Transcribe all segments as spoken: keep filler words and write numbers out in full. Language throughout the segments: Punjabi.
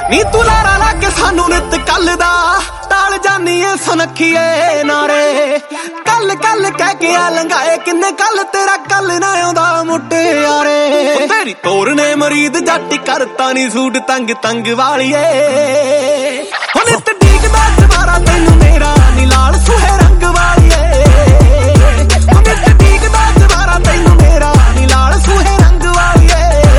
ਨੀ ਤੂੰ ਲਾਰਾ ਲਾ ਕੇ ਸਾਨੂੰ ਨਿਤ ਕੱਲ ਦਾ ਟਾਲ ਜਾਨੀ ਏ ਸੁਨੱਖੀਏ ਨਾਰੇ ਕੱਲ ਕੱਲ ਕਹਿ ਕੇ ਆ ਲੰਘਾਏ ਕਿੰਨੇ ਕੱਲ ਤੇਰਾ ਕੱਲ ਨਾ ਆਉਂਦਾ ਮੁਟਿਆਰੇ ਤੇਰੀ ਤੋਰ ਨੇ ਮਰੀਦ ਜੱਟ ਕਰਤਾ ਨੀ ਸੂਟ ਤੰਗ ਤੰਗ ਵਾਲੀਏ ਹੁਣ ਨਿਤ ਡੀਕਦਾ ਜਵਾਰਾ ਤੈਨੂੰ ਮੇਰਾ ਨੀ ਲਾਲ ਸੁਹੇ ਰੰਗ ਵਾਲੀਏ ਹੁਣ ਨਿਤ ਡੀਕਦਾ ਜਵਾਰਾ ਤੈਨੂੰ ਮੇਰਾ ਨੀ ਲਾਲ ਸੁਹੇ ਰੰਗ ਵਾਲੀਏ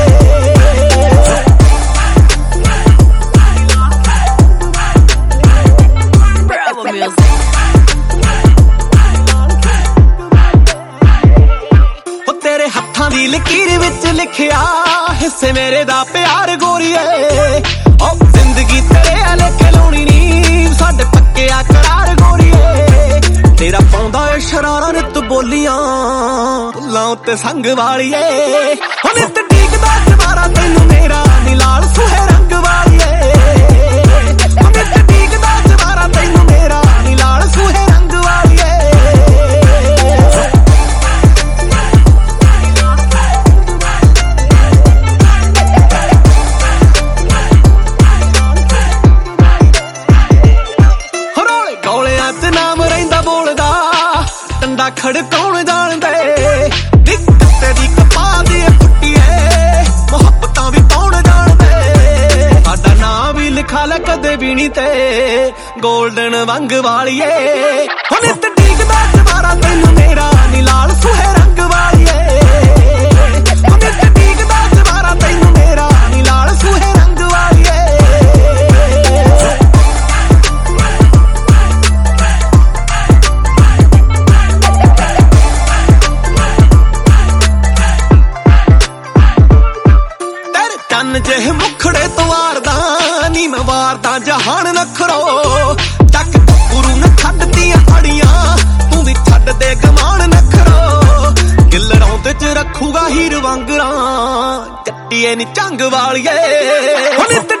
ਤੇਰੇ ਹੱਥਾਂ ਦੀ ਲਕੀਰ ਵਿੱਚ ਲਿਖਿਆ ਹਿੱਸੇ ਮੇਰੇ ਦਾ ਪਿਆਰ ਗੋਰੀਏ ਓ ਜ਼ਿੰਦਗੀ ਤੇਰੇ ਲੇਖੇ ਲਾਉਣੀ ਨੀ ਸਾਡੇ ਪੱਕਿਆ ਕਰਾਰ ਗੋਰੀਏ ਤੇਰਾ ਪਾਉਂਦਾ ਏ ਸ਼ਰਾਰਾ ਨਿਤ ਬੋਲੀਆਂ ਫੁੱਲਾਂ ਉੱਤੇ ਸੰਗ ਵਾਲੀਏ ਹੋ ਨਿਤ ਡੀਕਦਾ ਜਵਾਰਾ ਤੈਨੂੰ ਮੇਰਾ ਨੀ ਲਾਲ ਸੁਹੇ ਰੰਗ ਵਾਲੀਏ ਹੋ ਨਿਤ ਡੀਕਦਾ ਜਵਾਰਾ ਤੈਨੂੰ ਮੇਰਾ ਨੀ ਲਾਲ ਸੁਹੇ ਰੰਗ ਵਾਲੀਏ ਡੰਡਾ ਖੜਕਾਉਣ ਜਾਣਦੇ ਦਿੱਕਤੇ ਦੀ ਕਪਾਹ ਦੀ ਫੁੱਟੀਏ ਮੁਹੱਬਤਾਂ ਵੀ ਪਾਉਣ ਜਾਣਦੇ ਸਾਡਾ ਨਾਂ ਵੀ ਲਿਖਾ ਲੈ ਕਦੇ ਵੀ ਨੀ ਤੇ ਗੋਲਡਨ ਵੰਗ ਵਾਲੀਏ ਹੁਣ ਨਿਤ ਡੀਕਦਾ ਜਵਾਰਾ ਤੈਨੂੰ ਮੇਰਾ ਨੀ ਲਾਲ ਸੁਹੇ ਰੰਗ ਵਾਲੀਏ ਹੁਣ ਨਿਤ ਡੀਕਦਾ ਜਵਾਰਾ ਤੈਨੂੰ ਮੇਰਾ ਨੀ ਲਾਲ ਸੁਹੇ ਰੰਗ ਵਾਲੀਏ ਕੰਨ ਜਿਹੇ ਮੁਖੜੇ ਤੋਂ ਵਾਰਦਾ ਨੀ ਮੈਂ ਵਾਰਦਾ ਜਹਾਨ ਨਖਰੋ ਚੱਕ ਗੁਰੂ ਨੇ ਛੱਡਦੀਆਂ ਅੜੀਆਂ ਤੂੰ ਵੀ ਛੱਡ ਦੇ ਗਮਾਨ ਨਖਰੋ ਗਿੱਲ ਰੌਂਦੇ ਚ ਰੱਖੂਗਾ ਹੀਰ ਵਾਂਗਰਾਂ ਚੱਟੀਏ ਨੀ ਝੰਗ ਵਾਲੀਏ ਹੁਣ ਨਿਤ